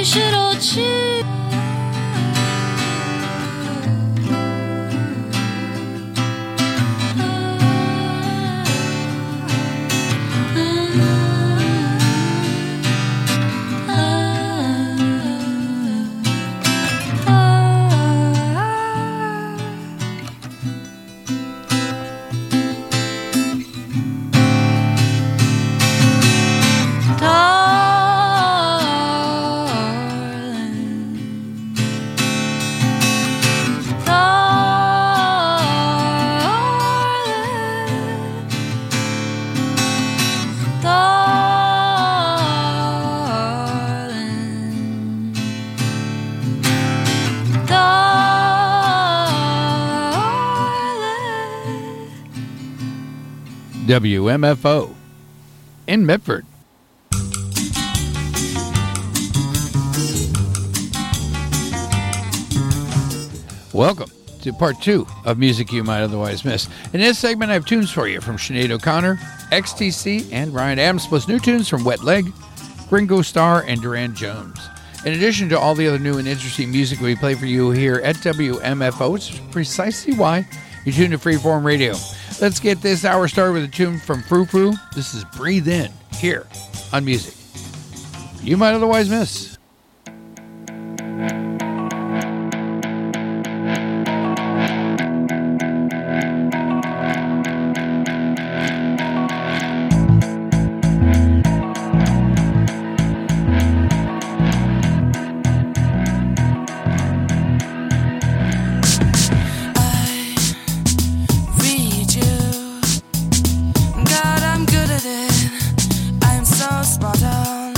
싫어지 WMFO in Medford. Welcome to part 2 of Music You Might Otherwise Miss. In this segment, I have tunes for you from Sinead O'Connor, XTC, and Ryan Adams, plus new tunes from Wet Leg, Ringo Starr, and Duran Jones. In addition to all the other new and interesting music we play for you here at WMFO, which is precisely why you tune to Freeform Radio. Let's get this hour started with a tune from Frou Frou. This is Breathe In, here on Music You Might Otherwise Miss. Spot on.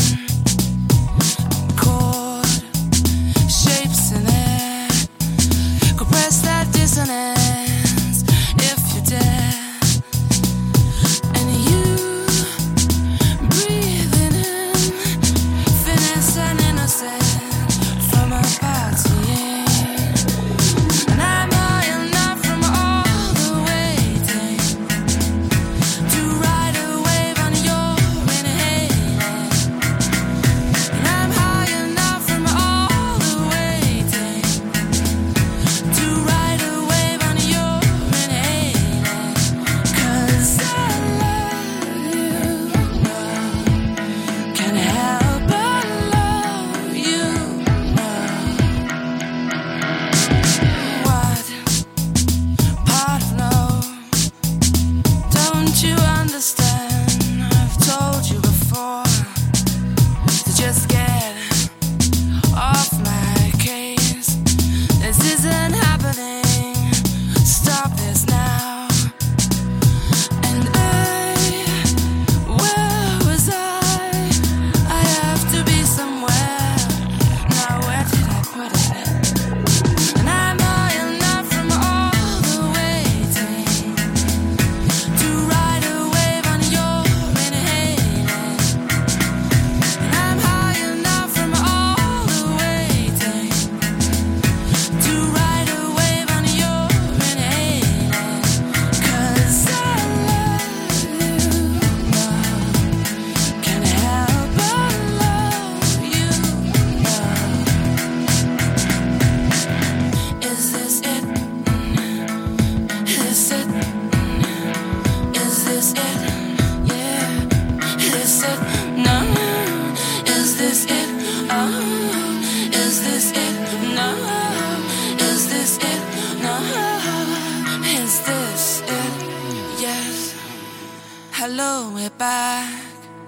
hello, we're back,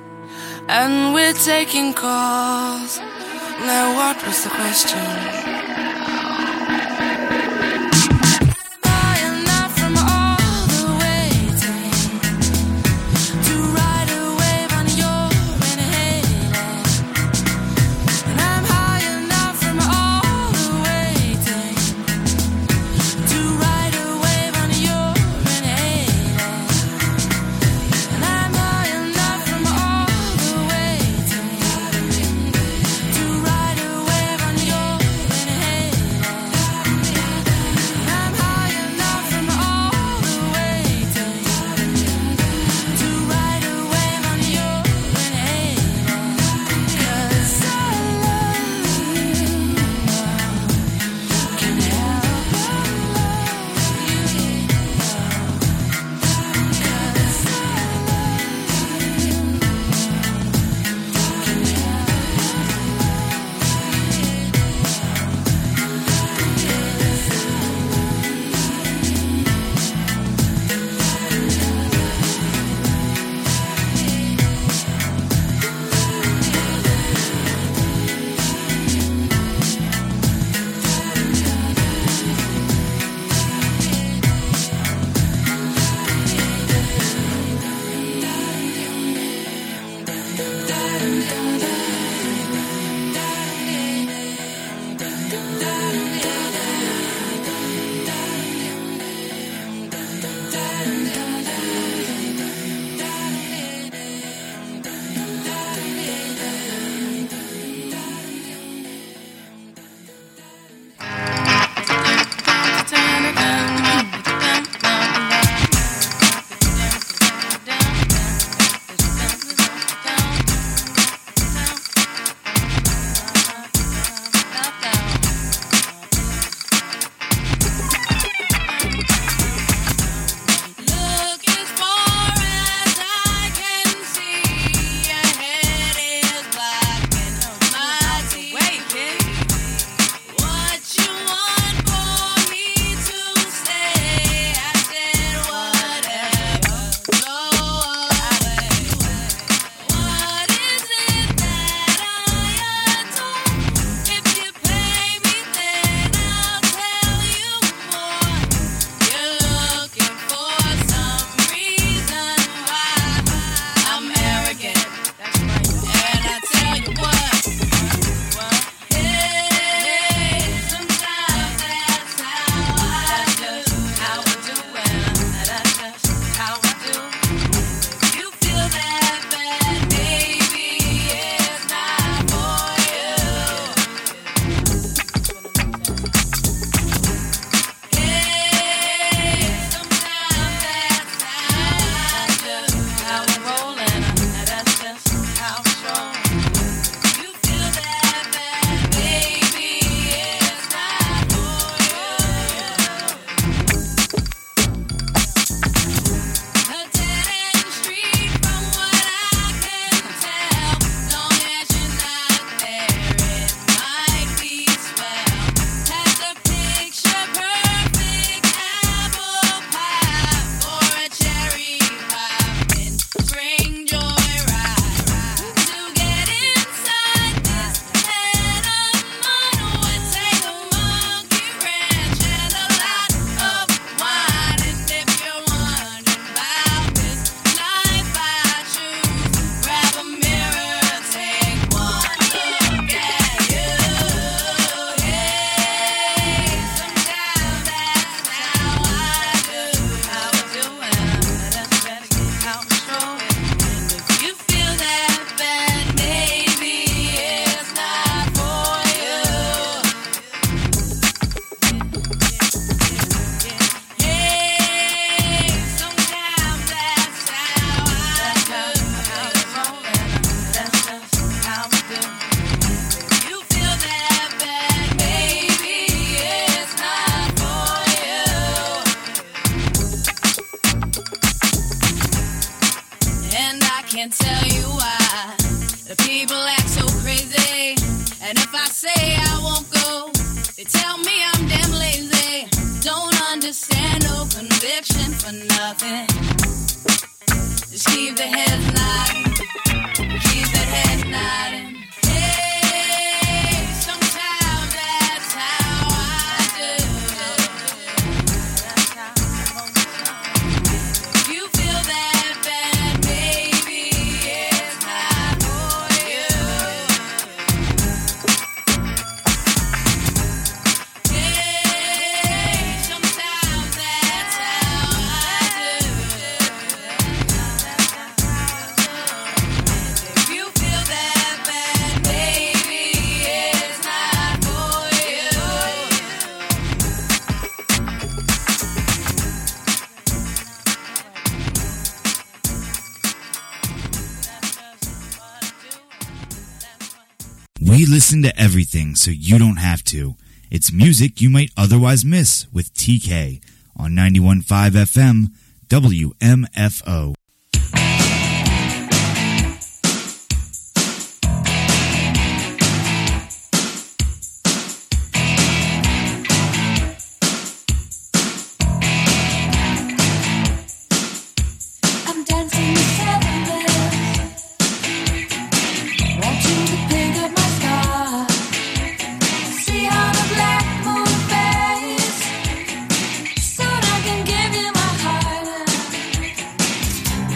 and we're taking calls. Now what was the question? And if I say I won't go, they tell me I'm damn lazy. Don't understand, no conviction for nothing. Just keep the head nodding, keep the head nodding. Hey, sometimes that's how I do. If you feel that bad, baby, it's not for you. Hey, sometimes that's how I do. If you feel that bad, baby, it's not for you. We listen to everything so you don't have to. It's music you might otherwise miss with TK on 91.5 FM WMFO. I'm dancing with 7 bells, watching the pink of my star. See how the black moon fades, soon I can give you my heart.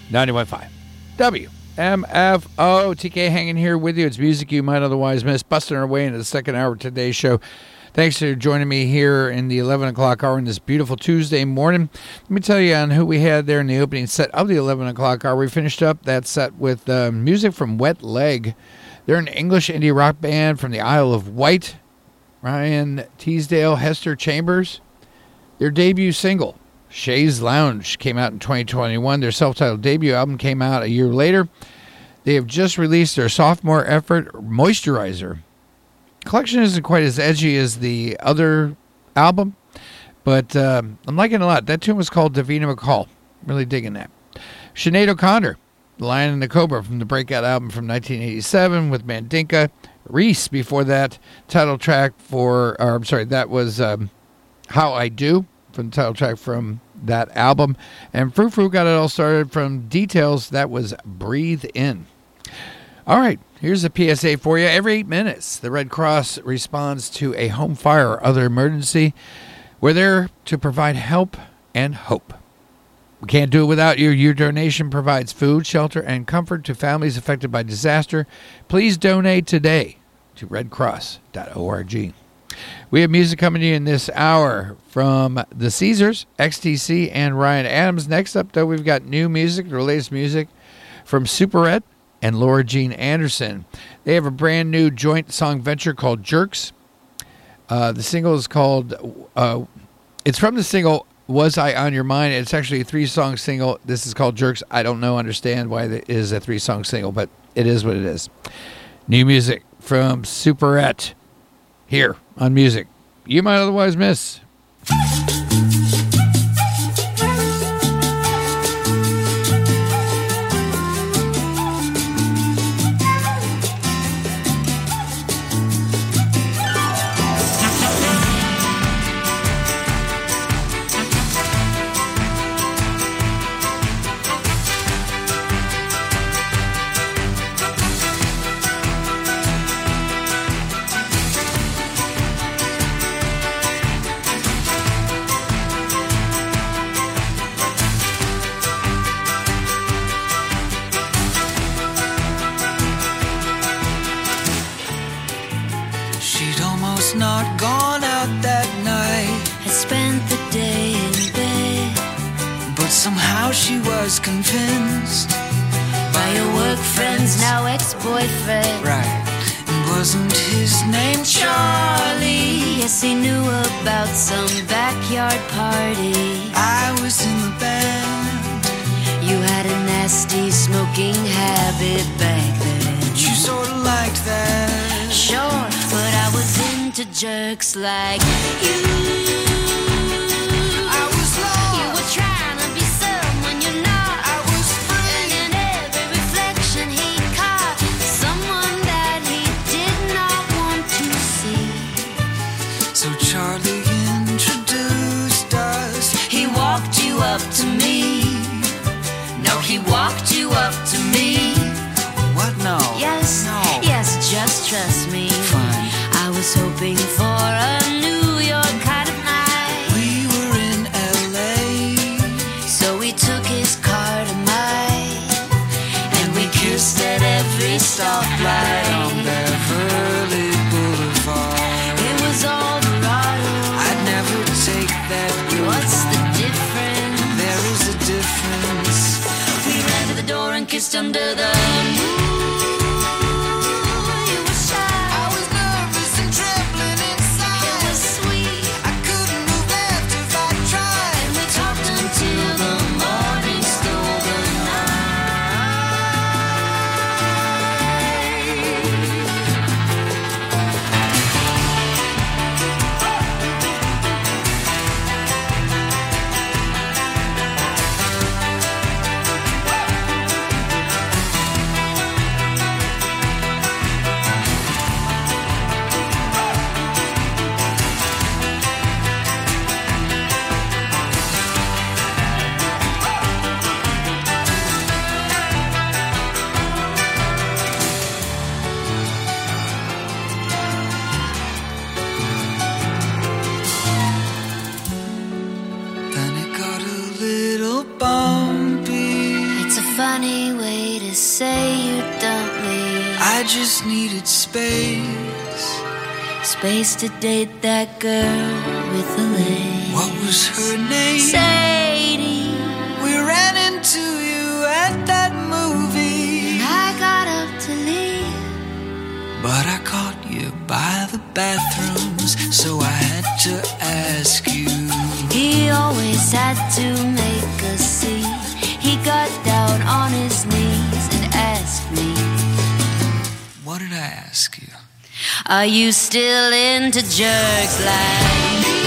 91.5 WMFO. TK hanging here with you. It's music you might otherwise miss. Busting our way into the second hour of today's show. Thanks for joining me here in the 11 o'clock hour on this beautiful Tuesday morning. Let me tell you on who we had there in the opening set of the 11 o'clock hour. We finished up that set with music from Wet Leg. They're an English indie rock band from the Isle of Wight. Ryan Teasdale, Hester Chambers. Their debut single, Shays Lounge, came out in 2021. Their self-titled debut album came out a year later. They have just released their sophomore effort, Moisturizer. Collection isn't quite as edgy as the other album, but I'm liking it a lot. That tune was called Davina McCall. Really digging that. Sinead O'Connor, The Lion and the Cobra from the breakout album from 1987 with Mandinka. Reese before that, title track that was How I Do from the title track from that album. And Frou Frou got it all started from Details. That was Breathe In. All right, here's a PSA for you. Every 8 minutes, the Red Cross responds to a home fire or other emergency. We're there to provide help and hope. We can't do it without you. Your donation provides food, shelter, and comfort to families affected by disaster. Please donate today to redcross.org. We have music coming in this hour from the Caesars, XTC, and Ryan Adams. Next up, though, we've got new music, the latest music from Superette and Laura Jean Anderson. They have a brand new joint song venture called Jerks. The single is called, it's from the single Was I On Your Mind? It's actually a 3-song single. This is called Jerks. I don't understand why it is a 3-song single, but it is what it is. New music from Superette here on Music You Might Otherwise Miss. She was convinced by her work friends, now ex-boyfriend. Right. And wasn't his name Charlie? Yes, he knew about some backyard party. I was in the band. You had a nasty smoking habit back then. You sort of liked that. Sure, but I was into jerks like you. Up to me. No, he walked you up to me. What? No. Yes, no. Yes, just trust me. Fine. I was hoping for a New York kind of night. We were in LA, so we took his car to mine, and we kissed at every stoplight on Beverly Boulevard. It was Alvarado. I'd never take that route. What's the difference? There is a difference. We ran to the door and kissed under the moon. You were shy. I was nervous and trembling inside. It was sweet. I couldn't move left if I tried. And we talked until the morning stole the night. me to say you dump me. I just needed space. Space to date that girl with the legs. What was her name? Sadie. We ran into you at that movie. And I got up to leave, but I caught you by the bathrooms, so I had to ask you. He always had to make us see. He got down on his knees and asked me, what did I ask you? are you still into jerks like me?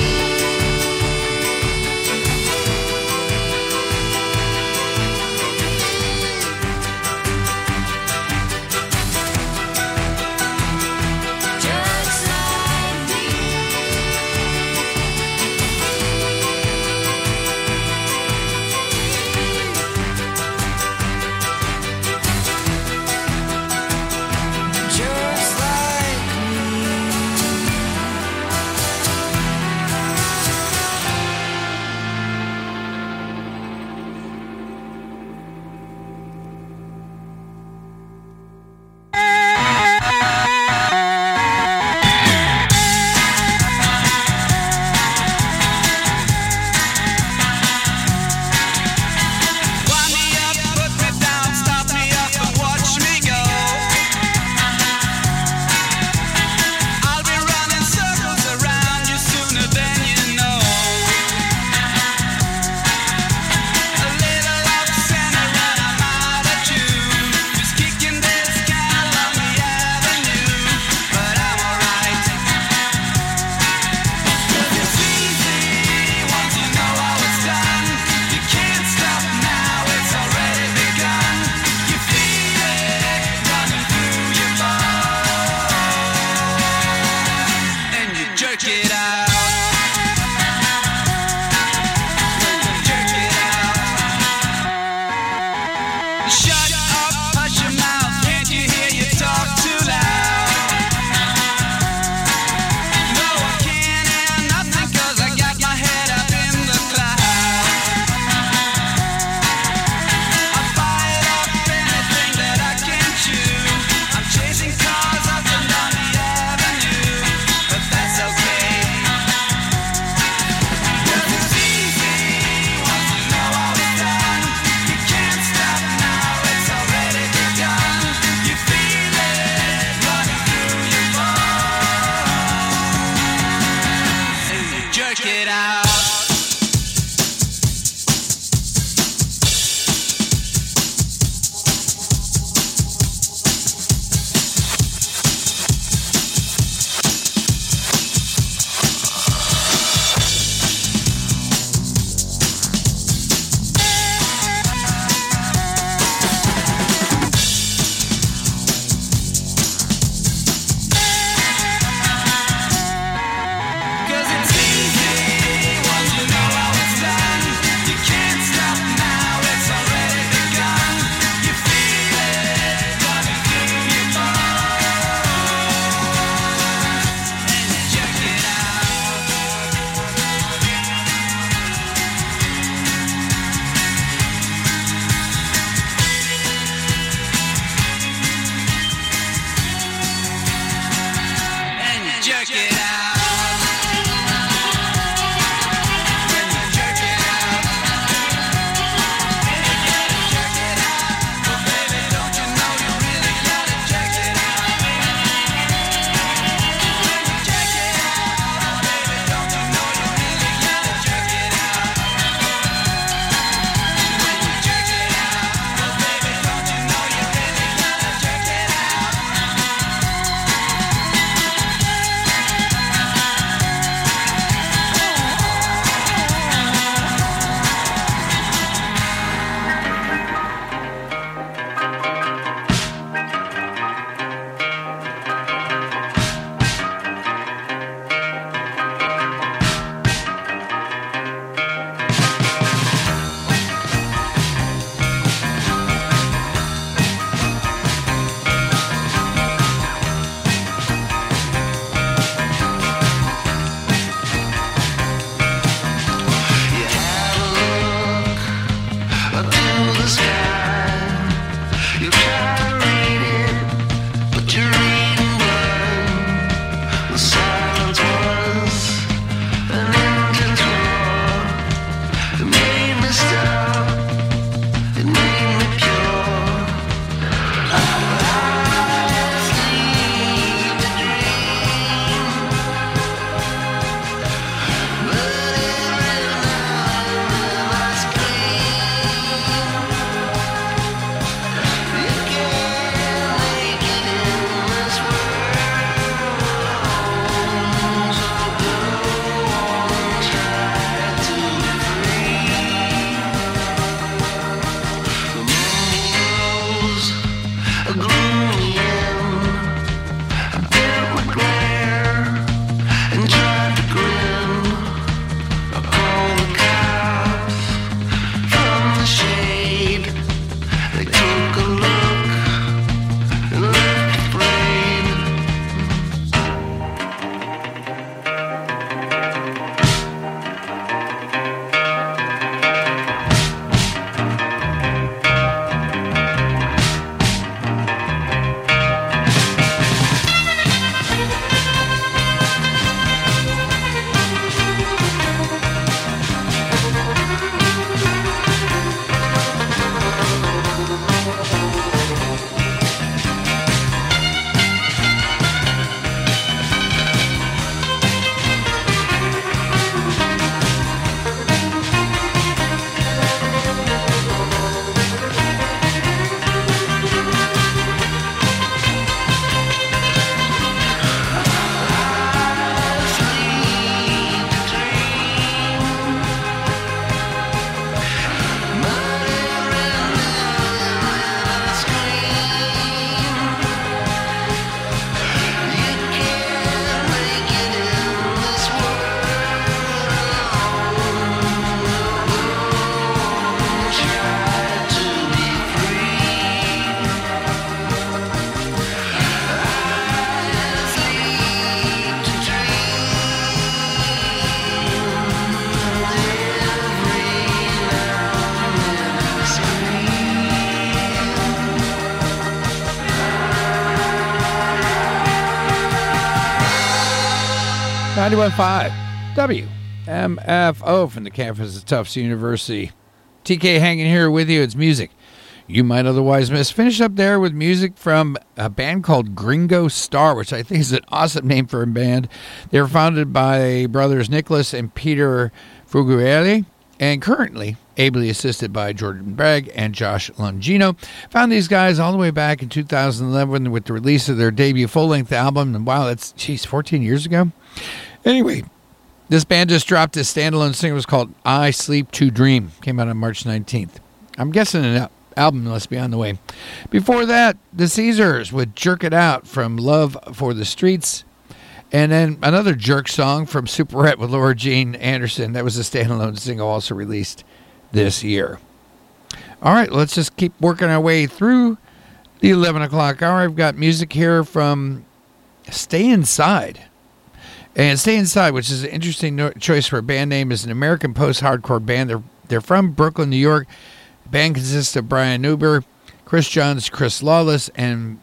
91.5 WMFO from the campus of Tufts University. TK hanging here with you. It's music you might otherwise miss. Finished up there with music from a band called Gringo Star, which I think is an awesome name for a band. They were founded by brothers Nicholas and Peter Fruguere, and currently ably assisted by Jordan Bragg and Josh Longino. Found these guys all the way back in 2011 with the release of their debut full-length album. And wow, that's, 14 years ago? Anyway, this band just dropped a standalone single. It was called I Sleep to Dream. Came out on March 19th. I'm guessing an album must be on the way. Before that, the Caesars with Jerk It Out from Love for the Streets. And then another jerk song from Superette with Laura Jean Anderson. That was a standalone single also released this year. All right, let's just keep working our way through the 11 o'clock hour. I've got music here from Stay Inside. And Stay Inside, which is an interesting choice for a band name, is an American post-hardcore band. They're from Brooklyn, New York. The band consists of Brian Newber, Chris Johns, Chris Lawless, and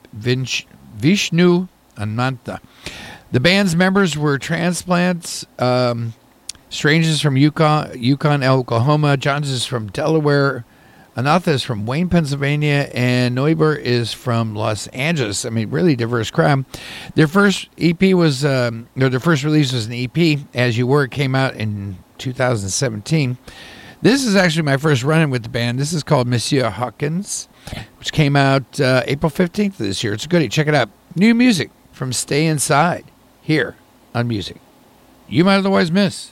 Vishnu Ananta. The band's members were transplants, Strange from Yukon, Oklahoma, Johns is from Delaware, Anatha is from Wayne, Pennsylvania, and Neuber is from Los Angeles. I mean, really diverse crowd. Their first EP was, their first release was an EP, As You Were. It came out in 2017. This is actually my first run-in with the band. This is called Monsieur Hawkins, which came out April 15th of this year. It's a goodie. Check it out. New music from Stay Inside here on Music You Might Otherwise Miss.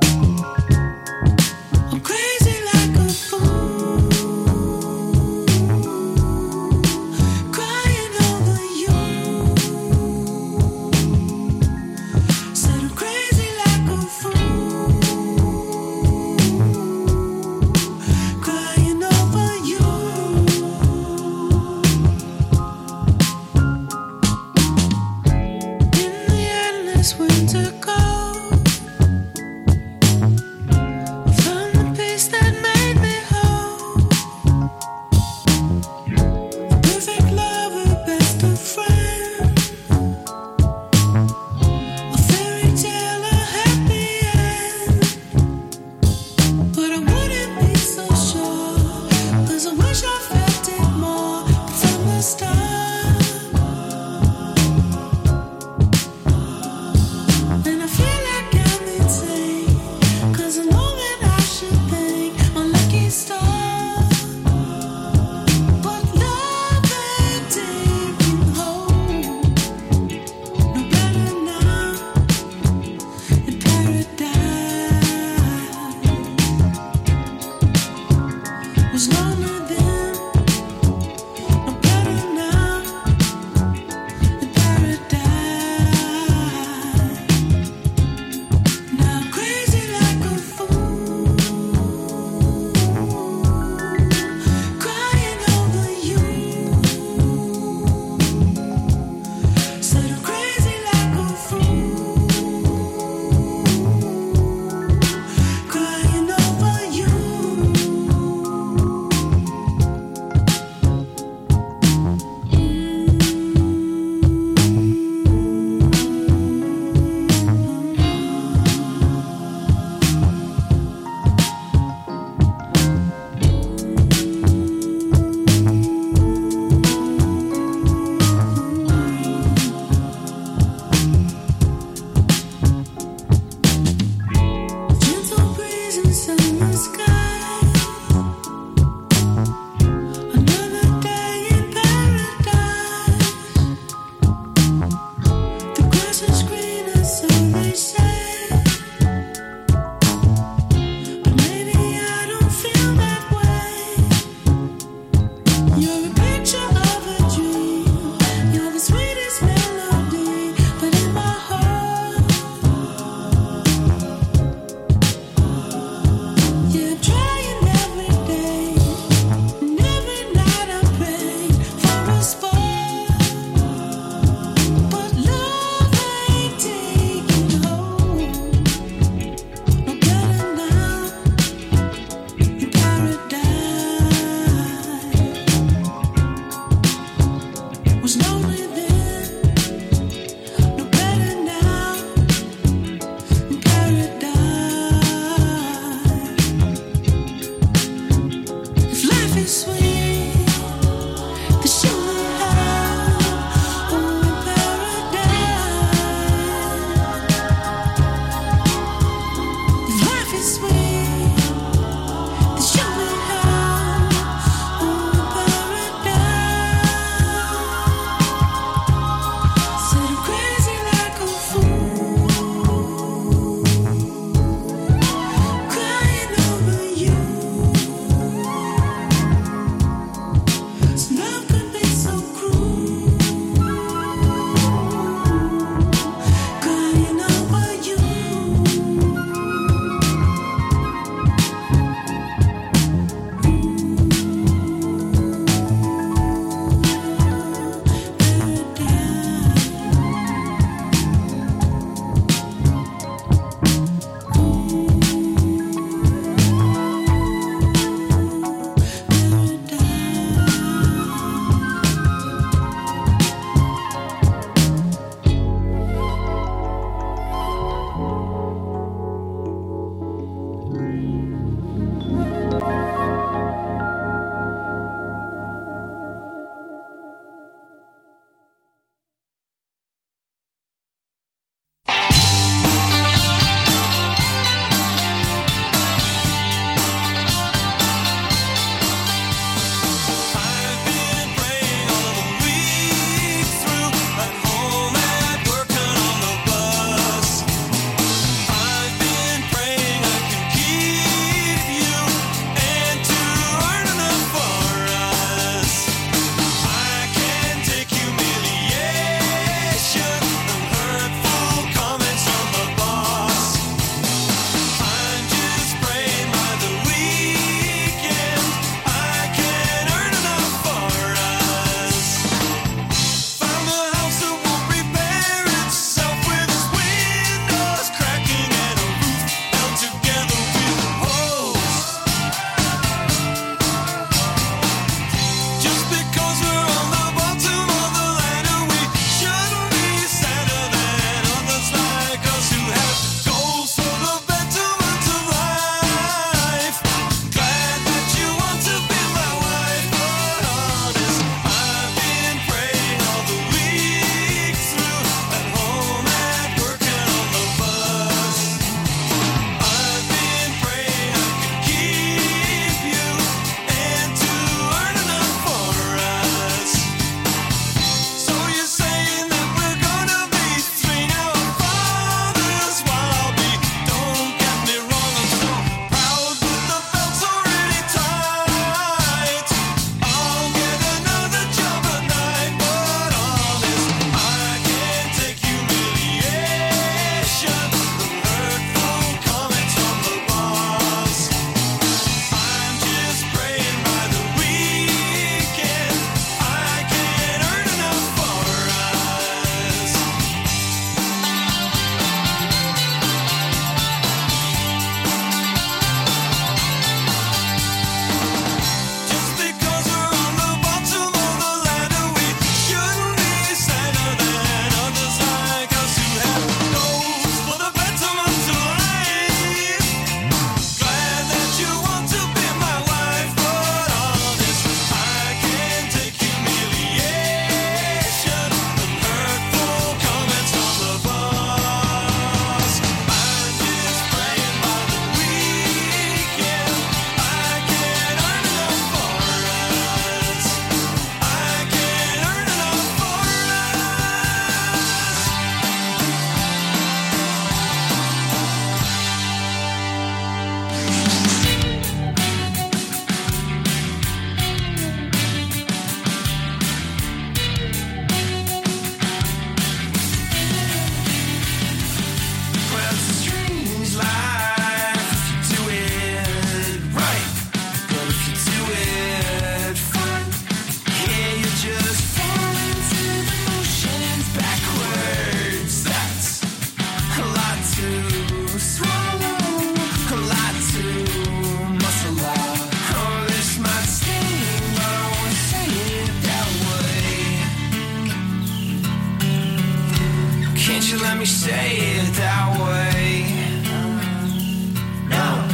I'm crazy like a fool. won't you let me say it that way? No.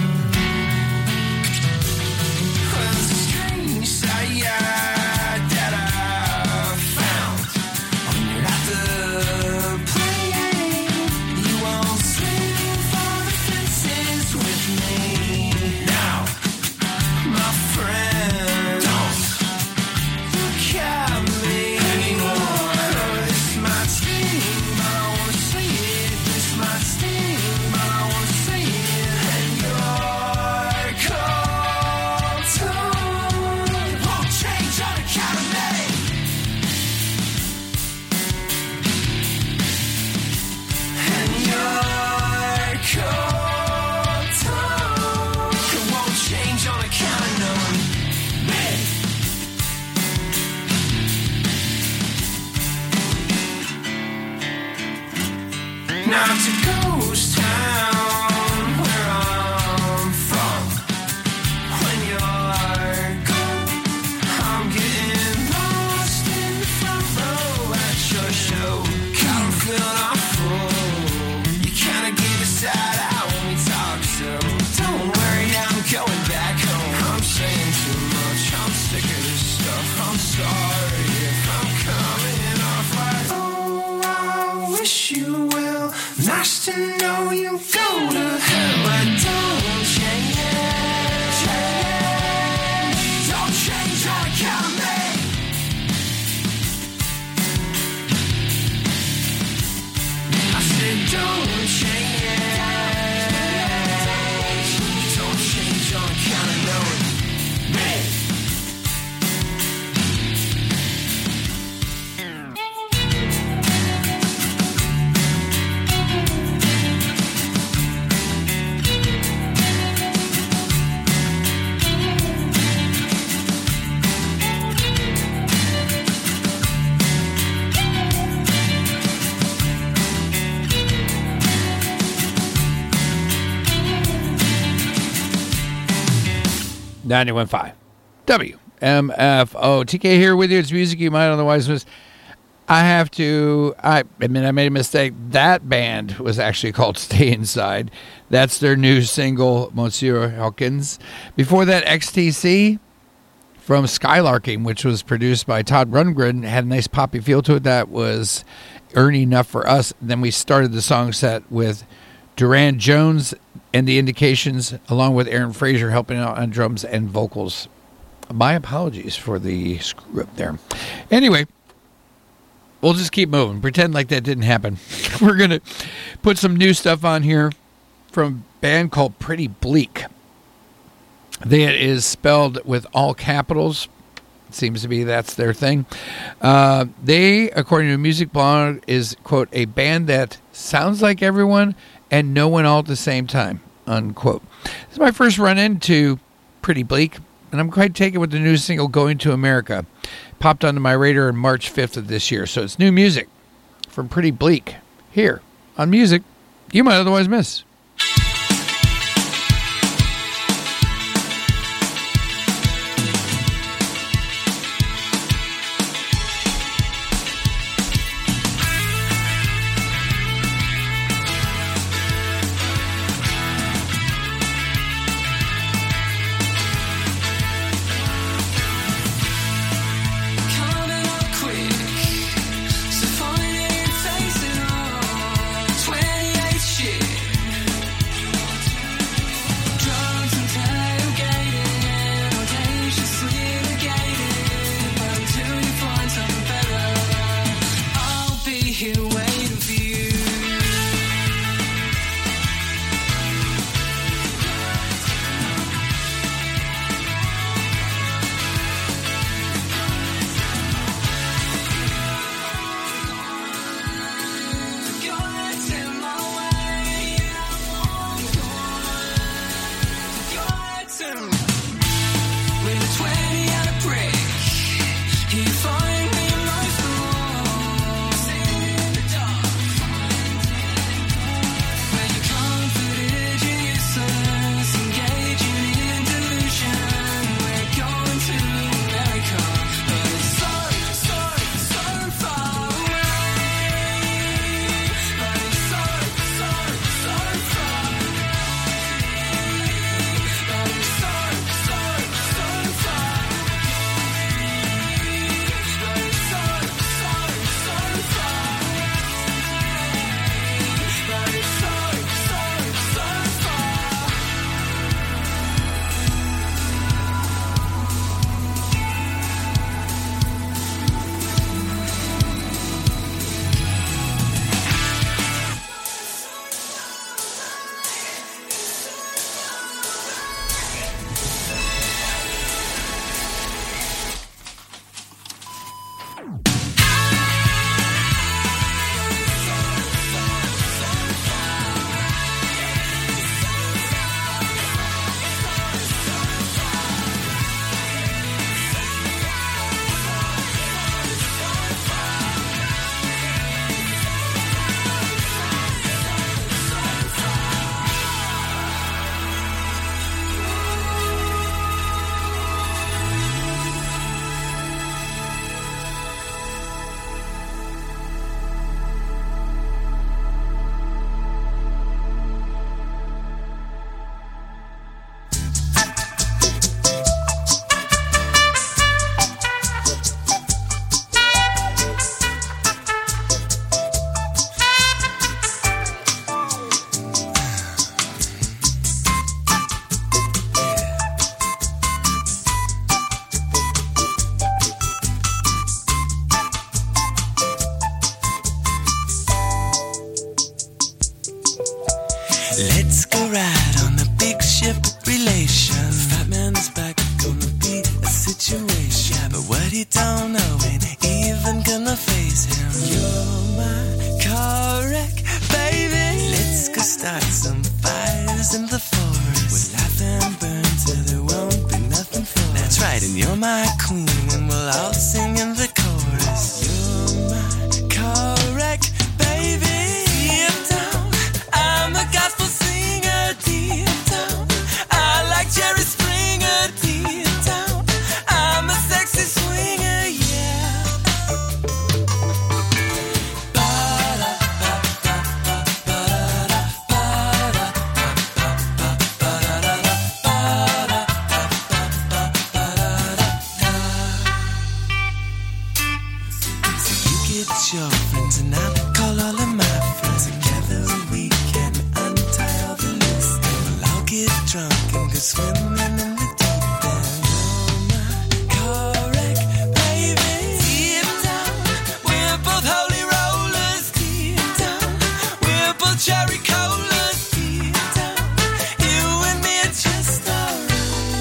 Well, it's a strange sight that I found. When you're at the plane, you won't swing for the fences with me. Now, my friend, don't look at me anymore. This might sting, but I wanna say it. This might sting, but I wanna say it. And your cold tone won't change on account of me. And your cold tone won't change on account of none. Me. Now to ghost town where I'm from. When you're gone, I'm getting lost in the front row at your show. God, I'm feeling awful. You kinda gave a side out when we talk, so don't worry, I'm going back home. I'm saying too much, I'm sick of this stuff. I'm sorry if I'm coming off like, oh, I wish you well. Nice to know you go to hell, but don't change. Don't change on account of me. I said don't change. Don't change on account of knowing me. .915 WMFO. TK here with you. It's music you might otherwise miss. I admit I made a mistake. That band was actually called Stay Inside. That's their new single, Monsieur Hawkins. Before that, XTC from Skylarking, which was produced by Todd Rundgren, had a nice poppy feel to it. That was Early Enough for Us. Then we started the song set with Duran Jones and the Indications, along with Aaron Fraser helping out on drums and vocals. My apologies for the screw up there. Anyway, we'll just keep moving. Pretend like that didn't happen. We're going to put some new stuff on here from a band called Pretty Bleak. That is spelled with all capitals. Seems to be that's their thing. They, according to a music blog, is, quote, a band that sounds like everyone and no one all at the same time, unquote. This is my first run into Pretty Bleak, and I'm quite taken with the new single, Going to America. Popped onto my radar on March 5th of this year. So it's new music from Pretty Bleak here on Music You Might Otherwise Miss. Coming up quick, so funny it takes it all. 28 shit. Let's go ride on the big ship relation. Fat man's back, gonna be a situation. Yeah, but what he don't know ain't even gonna face him. You're my car wreck, baby. Let's go start some fires in the forest. We'll laugh and burn till there won't be nothing for us. That's right, and you're my queen, and we'll all sing in the chorus. You're my car wreck, baby. Deep down, I'm a gospel singer. Deep down, I like Jerry Springer. Deep down, I'm a sexy swinger, yeah. Your friends and I'll call all of my friends. Together we can untie all the loose ends. We'll all get drunk and go swimming in the deep end. You're my car wreck, baby. Deep down, we're both holy rollers. Deep down, we're both cherry colas. Deep down, you and me are just alright.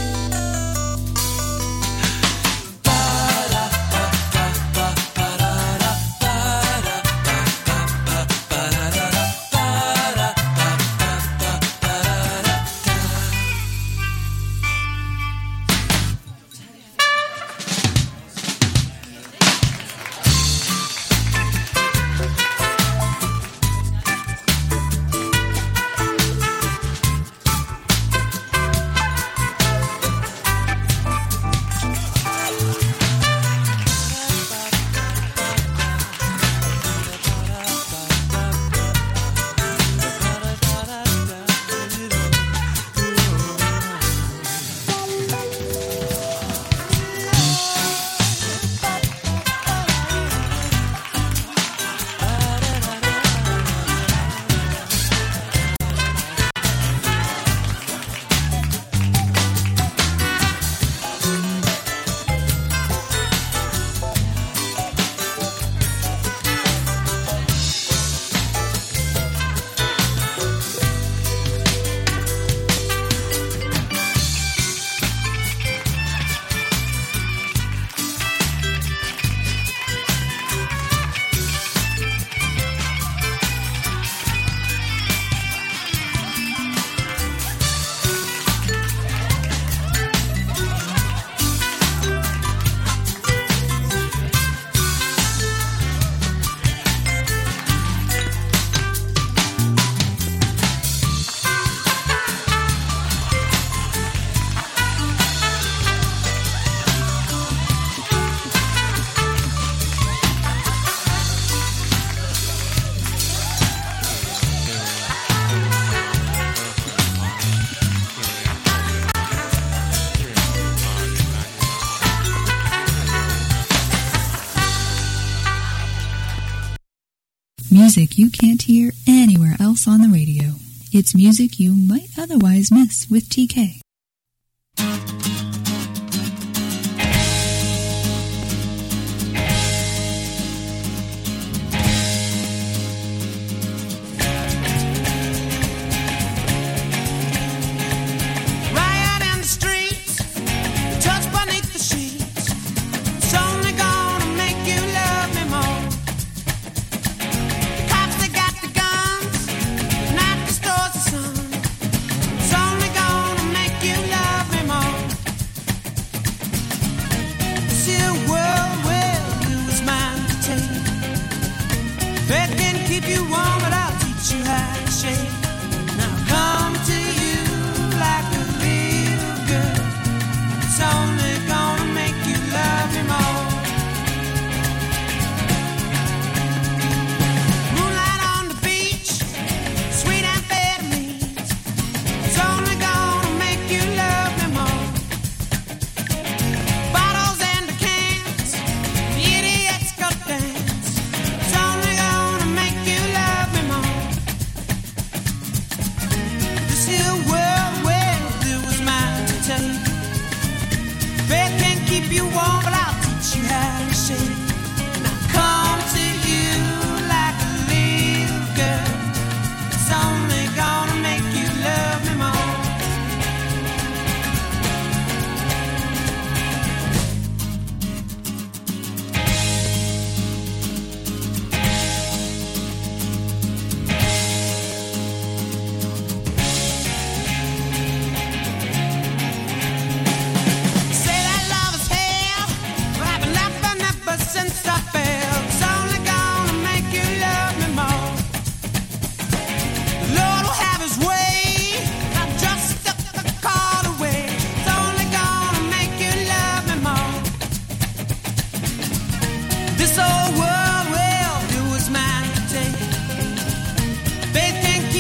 Music you can't hear anywhere else on the radio. It's music you might otherwise miss with TK.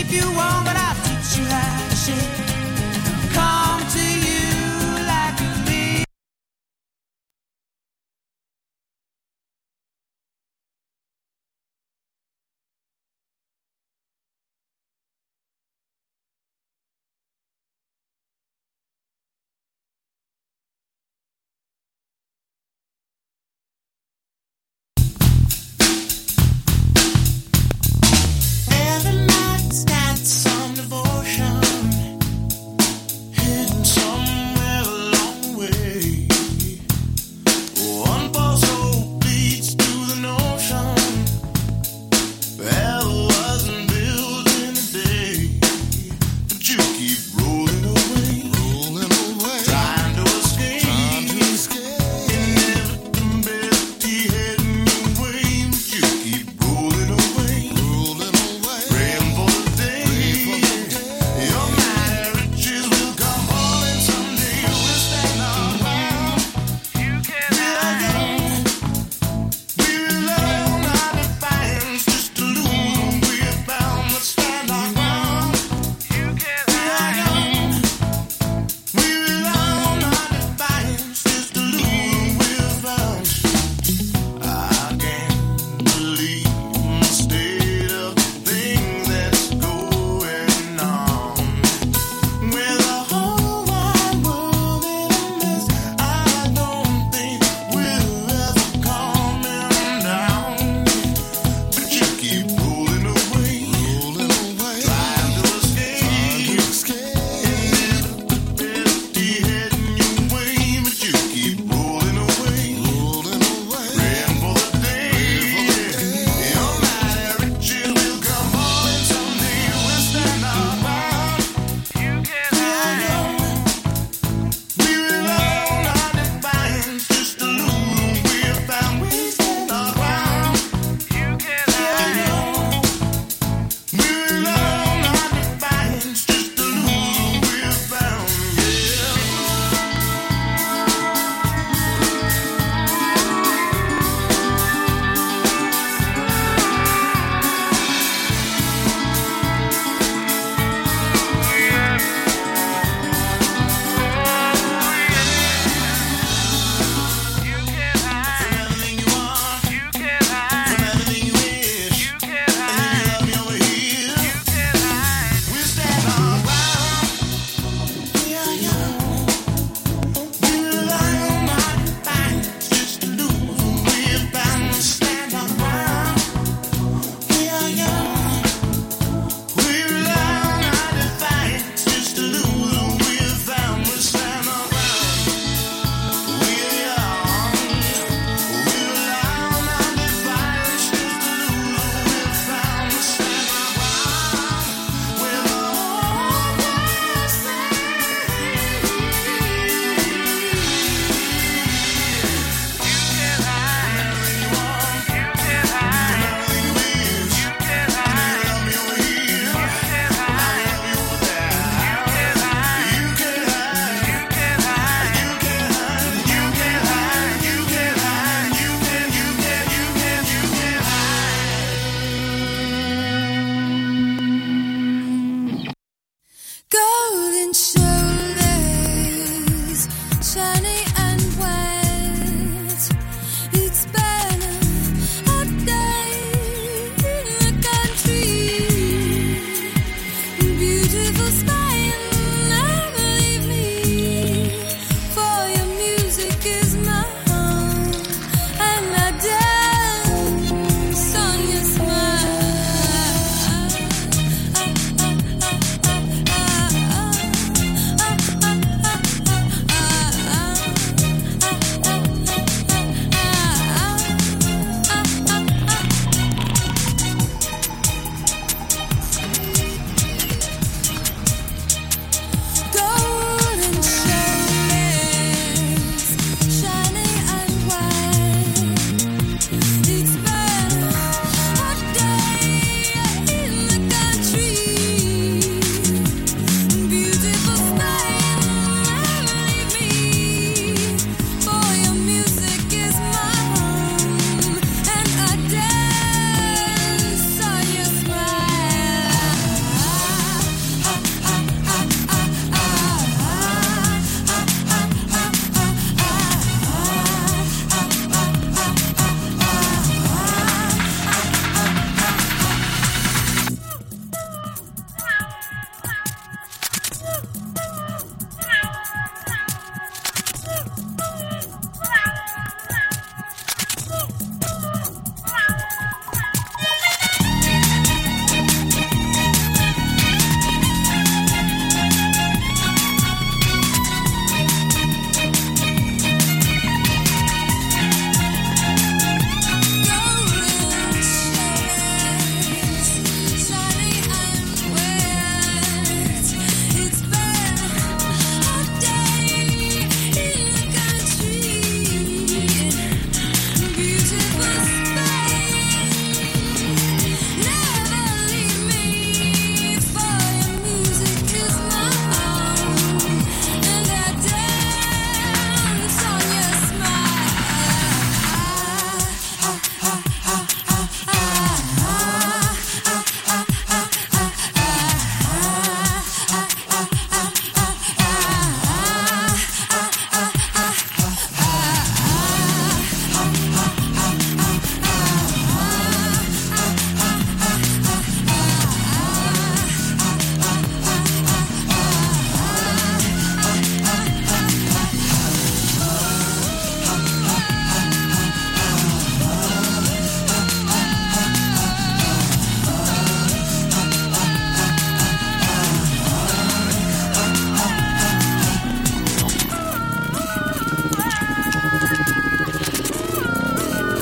if you want.